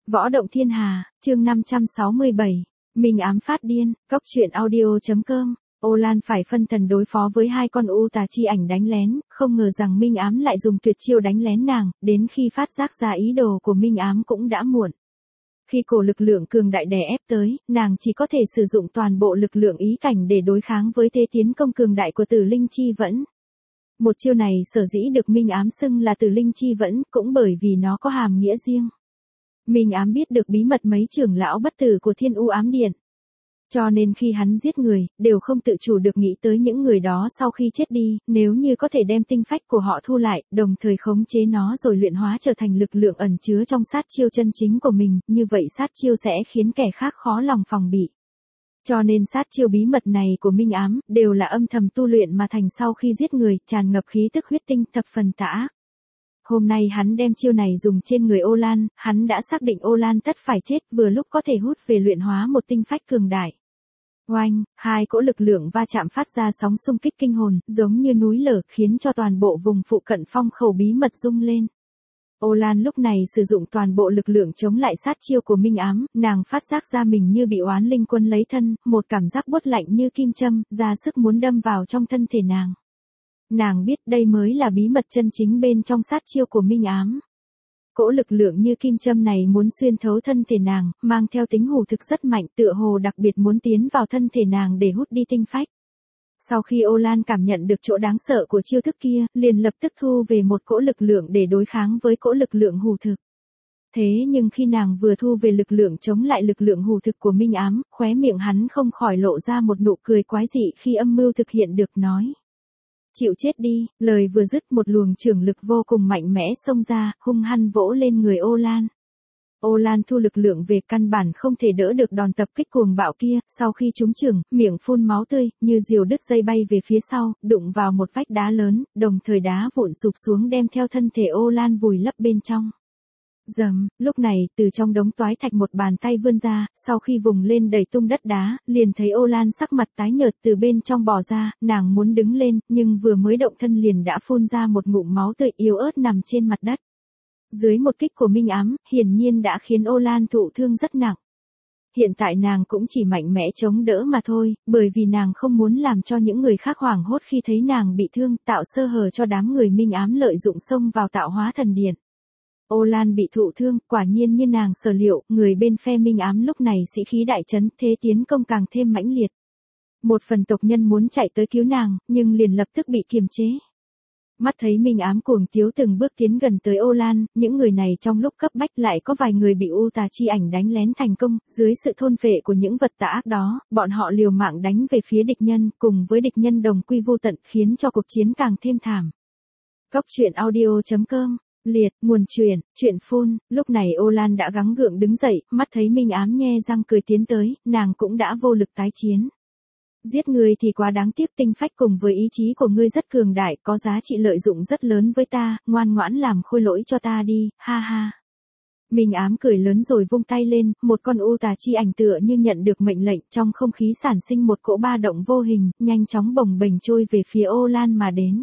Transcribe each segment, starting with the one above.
Võ động thiên hà, chương 567. Minh ám phát điên, cốc truyện audio.com. Ô Lan phải phân thần đối phó với hai con u tà chi ảnh đánh lén, không ngờ rằng Minh ám lại dùng tuyệt chiêu đánh lén nàng, đến khi phát giác ra ý đồ của Minh ám cũng đã muộn. Khi cổ lực lượng cường đại đè ép tới, nàng chỉ có thể sử dụng toàn bộ lực lượng ý cảnh để đối kháng với thế tiến công cường đại của Tử Linh Chi Vẫn. Một chiêu này sở dĩ được Minh ám xưng là Tử Linh Chi Vẫn, cũng bởi vì nó có hàm nghĩa riêng. Minh ám biết được bí mật mấy trưởng lão bất tử của Thiên U Ám Điện. Cho nên khi hắn giết người, đều không tự chủ được nghĩ tới những người đó sau khi chết đi, nếu như có thể đem tinh phách của họ thu lại, đồng thời khống chế nó rồi luyện hóa trở thành lực lượng ẩn chứa trong sát chiêu chân chính của mình, như vậy sát chiêu sẽ khiến kẻ khác khó lòng phòng bị. Cho nên sát chiêu bí mật này của Minh ám, đều là âm thầm tu luyện mà thành sau khi giết người, tràn ngập khí tức huyết tinh thập phần tà ác. Hôm nay hắn đem chiêu này dùng trên người Ô Lan, hắn đã xác định Ô Lan tất phải chết, vừa lúc có thể hút về luyện hóa một tinh phách cường đại. Oanh, hai cỗ lực lượng va chạm phát ra sóng xung kích kinh hồn, giống như núi lở, khiến cho toàn bộ vùng phụ cận phong khẩu bí mật rung lên. Ô Lan lúc này sử dụng toàn bộ lực lượng chống lại sát chiêu của Minh ám, nàng phát giác ra mình như bị oán linh quân lấy thân, một cảm giác buốt lạnh như kim châm, ra sức muốn đâm vào trong thân thể nàng. Nàng biết đây mới là bí mật chân chính bên trong sát chiêu của Minh ám. Cỗ lực lượng như kim châm này muốn xuyên thấu thân thể nàng, mang theo tính hủ thực rất mạnh, tựa hồ đặc biệt muốn tiến vào thân thể nàng để hút đi tinh phách. Sau khi Ô Lan cảm nhận được chỗ đáng sợ của chiêu thức kia, liền lập tức thu về một cỗ lực lượng để đối kháng với cỗ lực lượng hủ thực. Thế nhưng khi nàng vừa thu về lực lượng chống lại lực lượng hủ thực của Minh ám, khóe miệng hắn không khỏi lộ ra một nụ cười quái dị khi âm mưu thực hiện được nói. Chịu chết đi, lời vừa dứt một luồng trưởng lực vô cùng mạnh mẽ xông ra, hung hăng vỗ lên người Ô Lan. Ô Lan thu lực lượng về căn bản không thể đỡ được đòn tập kích cuồng bạo kia, sau khi trúng chưởng, miệng phun máu tươi, như diều đứt dây bay về phía sau, đụng vào một vách đá lớn, đồng thời đá vụn sụp xuống đem theo thân thể Ô Lan vùi lấp bên trong. Rầm, lúc này, từ trong đống toái thạch một bàn tay vươn ra, sau khi vùng lên đẩy tung đất đá, liền thấy Ô Lan sắc mặt tái nhợt từ bên trong bò ra, nàng muốn đứng lên, nhưng vừa mới động thân liền đã phun ra một ngụm máu tươi yếu ớt nằm trên mặt đất. Dưới một kích của Minh ám, hiển nhiên đã khiến Ô Lan thụ thương rất nặng. Hiện tại nàng cũng chỉ mạnh mẽ chống đỡ mà thôi, bởi vì nàng không muốn làm cho những người khác hoảng hốt khi thấy nàng bị thương, tạo sơ hở cho đám người Minh ám lợi dụng xông vào tạo hóa thần điện. Ô Lan bị thụ thương, quả nhiên như nàng sở liệu, người bên phe Minh ám lúc này sĩ khí đại chấn, thế tiến công càng thêm mãnh liệt. Một phần tộc nhân muốn chạy tới cứu nàng, nhưng liền lập tức bị kiềm chế. Mắt thấy Minh ám cuồng tiếu từng bước tiến gần tới Ô Lan, những người này trong lúc cấp bách lại có vài người bị u tà chi ảnh đánh lén thành công, dưới sự thôn phệ của những vật tà ác đó, bọn họ liều mạng đánh về phía địch nhân, cùng với địch nhân đồng quy vô tận, khiến cho cuộc chiến càng thêm thảm. Cốc truyện audio.com. Liệt, nguồn truyện phun, lúc này Ô Lan đã gắng gượng đứng dậy, mắt thấy Minh ám nhe răng cười tiến tới, nàng cũng đã vô lực tái chiến. Giết người thì quá đáng tiếc, tinh phách cùng với ý chí của ngươi rất cường đại, có giá trị lợi dụng rất lớn với ta, ngoan ngoãn làm khôi lỗi cho ta đi, ha ha. Minh ám cười lớn rồi vung tay lên, một con u tà chi ảnh tựa như nhận được mệnh lệnh, trong không khí sản sinh một cỗ ba động vô hình, nhanh chóng bồng bềnh trôi về phía Ô Lan mà đến.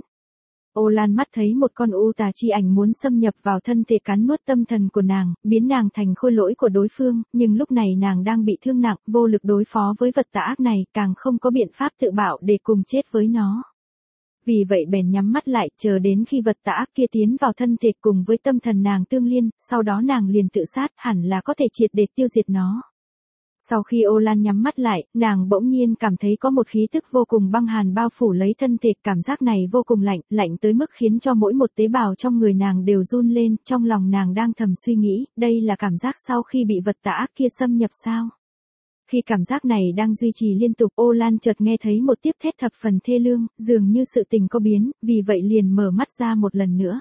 Ô Lan mắt thấy một con u tà chi ảnh muốn xâm nhập vào thân thể cắn nuốt tâm thần của nàng, biến nàng thành khôi lỗi của đối phương, nhưng lúc này nàng đang bị thương nặng, vô lực đối phó với vật tà ác này, càng không có biện pháp tự bảo để cùng chết với nó. Vì vậy bèn nhắm mắt lại, chờ đến khi vật tà ác kia tiến vào thân thể cùng với tâm thần nàng tương liên, sau đó nàng liền tự sát, hẳn là có thể triệt để tiêu diệt nó. Sau khi Ô Lan nhắm mắt lại, nàng bỗng nhiên cảm thấy có một khí tức vô cùng băng hàn bao phủ lấy thân thể, cảm giác này vô cùng lạnh, lạnh tới mức khiến cho mỗi một tế bào trong người nàng đều run lên, trong lòng nàng đang thầm suy nghĩ, đây là cảm giác sau khi bị vật tà ác kia xâm nhập sao? Khi cảm giác này đang duy trì liên tục, Ô Lan chợt nghe thấy một tiếng thét thập phần thê lương, dường như sự tình có biến, vì vậy liền mở mắt ra một lần nữa.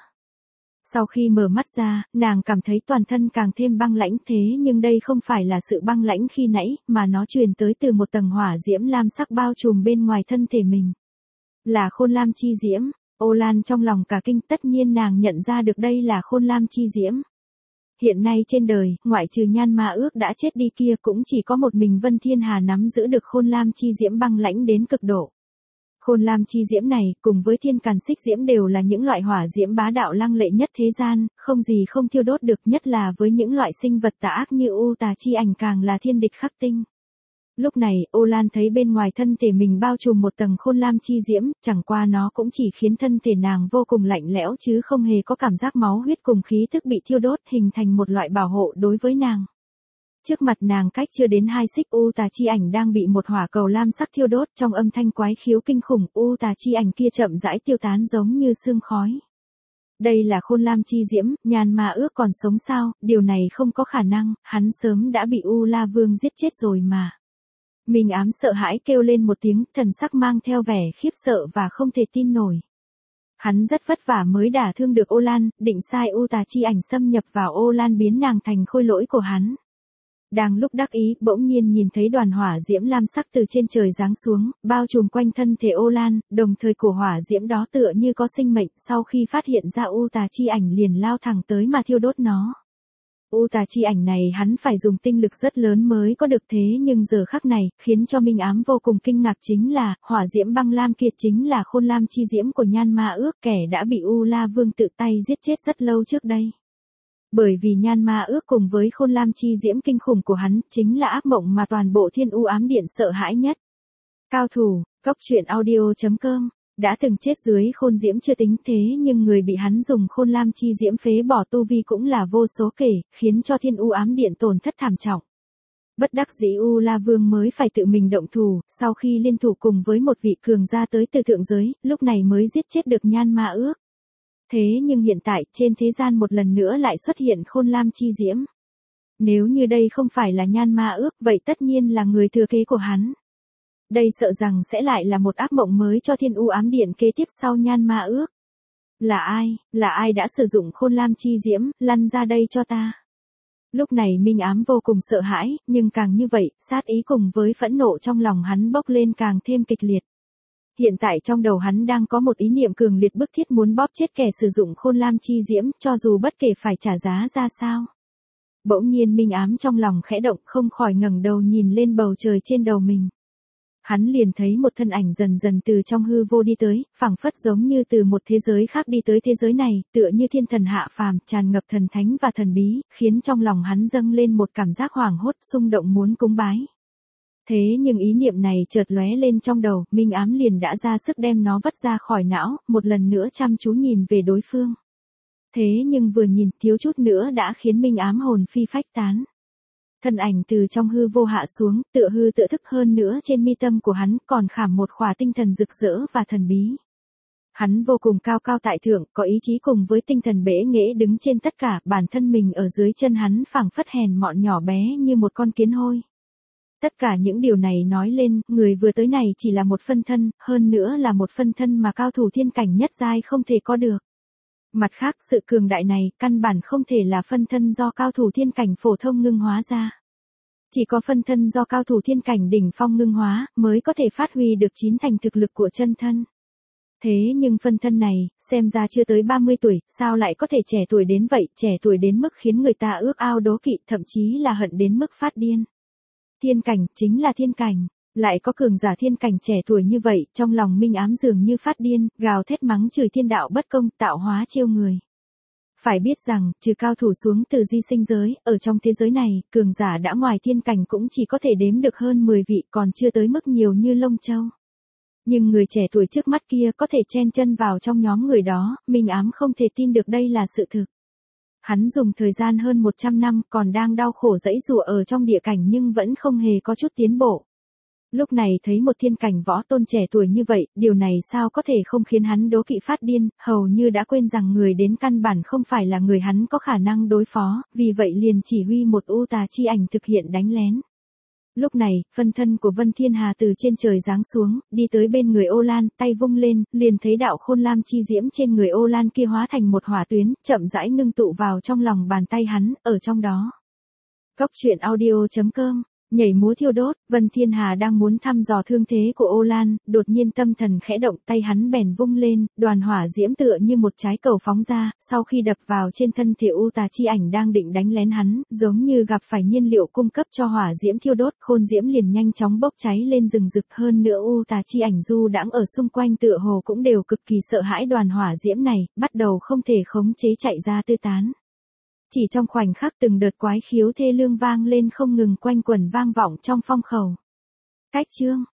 Sau khi mở mắt ra, nàng cảm thấy toàn thân càng thêm băng lãnh, thế nhưng đây không phải là sự băng lãnh khi nãy, mà nó truyền tới từ một tầng hỏa diễm lam sắc bao trùm bên ngoài thân thể mình. Là khôn lam chi diễm. Ô Lan trong lòng cả kinh, tất nhiên nàng nhận ra được đây là khôn lam chi diễm. Hiện nay trên đời, ngoại trừ Nhan Ma Ước đã chết đi kia, cũng chỉ có một mình Vân Thiên Hà nắm giữ được khôn lam chi diễm băng lãnh đến cực độ. Khôn lam chi diễm này, cùng với thiên càn xích diễm đều là những loại hỏa diễm bá đạo lăng lệ nhất thế gian, không gì không thiêu đốt được, nhất là với những loại sinh vật tà ác như U Tà chi ảnh càng là thiên địch khắc tinh. Lúc này, Ô Lan thấy bên ngoài thân thể mình bao trùm một tầng khôn lam chi diễm, chẳng qua nó cũng chỉ khiến thân thể nàng vô cùng lạnh lẽo chứ không hề có cảm giác máu huyết cùng khí thức bị thiêu đốt, hình thành một loại bảo hộ đối với nàng. Trước mặt nàng cách chưa đến 2 xích, U Tà chi ảnh đang bị một hỏa cầu lam sắc thiêu đốt, trong âm thanh quái khiếu kinh khủng, U Tà chi ảnh kia chậm rãi tiêu tán giống như sương khói. Đây là khôn lam chi diễm, Nhan Ma Ước còn sống sao? Điều này không có khả năng, hắn sớm đã bị U La Vương giết chết rồi mà. Minh Ám sợ hãi kêu lên một tiếng, thần sắc mang theo vẻ khiếp sợ và không thể tin nổi. Hắn rất vất vả mới đả thương được Ô Lan, định sai U Tà chi ảnh xâm nhập vào Ô Lan biến nàng thành khôi lỗi của hắn. Đang lúc đắc ý, bỗng nhiên nhìn thấy đoàn hỏa diễm lam sắc từ trên trời giáng xuống, bao trùm quanh thân thể Ô Lan, đồng thời của hỏa diễm đó tựa như có sinh mệnh, sau khi phát hiện ra U Tà chi ảnh liền lao thẳng tới mà thiêu đốt nó. U Tà chi ảnh này hắn phải dùng tinh lực rất lớn mới có được, thế nhưng giờ khắc này, khiến cho Minh Ám vô cùng kinh ngạc chính là, hỏa diễm băng lam kia chính là khôn lam chi diễm của Nhan Ma Ước, kẻ đã bị U La Vương tự tay giết chết rất lâu trước đây. Bởi vì Nhan Ma Ước cùng với khôn lam chi diễm kinh khủng của hắn, chính là ác mộng mà toàn bộ Thiên U Ám Điện sợ hãi nhất. Cao thủ, Cốc.audio.com đã từng chết dưới khôn diễm chưa tính, thế nhưng người bị hắn dùng khôn lam chi diễm phế bỏ tu vi cũng là vô số kể, khiến cho Thiên U Ám Điện tổn thất thảm trọng. Bất đắc dĩ U La Vương mới phải tự mình động thủ, sau khi liên thủ cùng với một vị cường gia tới từ thượng giới, lúc này mới giết chết được Nhan Ma Ước. Thế nhưng hiện tại, trên thế gian một lần nữa lại xuất hiện khôn lam chi diễm. Nếu như đây không phải là Nhan Ma Ước, vậy tất nhiên là người thừa kế của hắn. Đây sợ rằng sẽ lại là một ác mộng mới cho Thiên U Ám Điện kế tiếp sau Nhan Ma Ước. Là ai đã sử dụng khôn lam chi diễm, lăn ra đây cho ta. Lúc này Minh Ám vô cùng sợ hãi, nhưng càng như vậy, sát ý cùng với phẫn nộ trong lòng hắn bốc lên càng thêm kịch liệt. Hiện tại trong đầu hắn đang có một ý niệm cường liệt bức thiết muốn bóp chết kẻ sử dụng khôn lam chi diễm, cho dù bất kể phải trả giá ra sao. Bỗng nhiên Minh Ám trong lòng khẽ động, không khỏi ngẩng đầu nhìn lên bầu trời trên đầu mình. Hắn liền thấy một thân ảnh dần dần từ trong hư vô đi tới, phảng phất giống như từ một thế giới khác đi tới thế giới này, tựa như thiên thần hạ phàm, tràn ngập thần thánh và thần bí, khiến trong lòng hắn dâng lên một cảm giác hoảng hốt, xung động muốn cúng bái. Thế nhưng ý niệm này chợt lóe lên trong đầu, Minh Ám liền đã ra sức đem nó vứt ra khỏi não, một lần nữa chăm chú nhìn về đối phương. Thế nhưng vừa nhìn, thiếu chút nữa đã khiến Minh Ám hồn phi phách tán. Thân ảnh từ trong hư vô hạ xuống, tựa hư tựa thức, hơn nữa trên mi tâm của hắn còn khảm một khỏa tinh thần rực rỡ và thần bí. Hắn vô cùng cao cao tại thượng, có ý chí cùng với tinh thần bẽ nghễ đứng trên tất cả, bản thân mình ở dưới chân hắn phảng phất hèn mọn nhỏ bé như một con kiến hôi. Tất cả những điều này nói lên, người vừa tới này chỉ là một phân thân, hơn nữa là một phân thân mà cao thủ thiên cảnh nhất giai không thể có được. Mặt khác, sự cường đại này, căn bản không thể là phân thân do cao thủ thiên cảnh phổ thông ngưng hóa ra. Chỉ có phân thân do cao thủ thiên cảnh đỉnh phong ngưng hóa, mới có thể phát huy được 9 thành thực lực của chân thân. Thế nhưng phân thân này, xem ra chưa tới 30 tuổi, sao lại có thể trẻ tuổi đến vậy, trẻ tuổi đến mức khiến người ta ước ao đố kỵ, thậm chí là hận đến mức phát điên. Thiên cảnh, chính là thiên cảnh. Lại có cường giả thiên cảnh trẻ tuổi như vậy, trong lòng Minh Ám dường như phát điên, gào thét mắng chửi thiên đạo bất công, tạo hóa trêu người. Phải biết rằng, trừ cao thủ xuống từ di sinh giới, ở trong thế giới này, cường giả đã ngoài thiên cảnh cũng chỉ có thể đếm được hơn 10 vị, còn chưa tới mức nhiều như lông châu. Nhưng người trẻ tuổi trước mắt kia có thể chen chân vào trong nhóm người đó, Minh Ám không thể tin được đây là sự thực. Hắn dùng thời gian hơn 100 năm, còn đang đau khổ giãy giụa ở trong địa cảnh nhưng vẫn không hề có chút tiến bộ. Lúc này thấy một thiên cảnh võ tôn trẻ tuổi như vậy, điều này sao có thể không khiến hắn đố kỵ phát điên, hầu như đã quên rằng người đến căn bản không phải là người hắn có khả năng đối phó, vì vậy liền chỉ huy một U Tà chi ảnh thực hiện đánh lén. Lúc này, phân thân của Vân Thiên Hà từ trên trời giáng xuống, đi tới bên người Ô Lan, tay vung lên, liền thấy đạo khôn lam chi diễm trên người Ô Lan kia hóa thành một hỏa tuyến, chậm rãi ngưng tụ vào trong lòng bàn tay hắn, ở trong đó. Cốc.audio.com Nhảy múa thiêu đốt, Vân Thiên Hà đang muốn thăm dò thương thế của Ô Lan, đột nhiên tâm thần khẽ động, tay hắn bèn vung lên, đoàn hỏa diễm tựa như một trái cầu phóng ra, sau khi đập vào trên thân thể U Tà Chi Ảnh đang định đánh lén hắn, giống như gặp phải nhiên liệu cung cấp cho hỏa diễm thiêu đốt, khôn diễm liền nhanh chóng bốc cháy lên rừng rực. Hơn nữa U Tà Chi Ảnh du đãng ở xung quanh tựa hồ cũng đều cực kỳ sợ hãi đoàn hỏa diễm này, bắt đầu không thể khống chế chạy ra tứ tán. Chỉ trong khoảnh khắc từng đợt quái khiếu thê lương vang lên không ngừng quanh quẩn vang vọng trong phong khẩu. Cách chương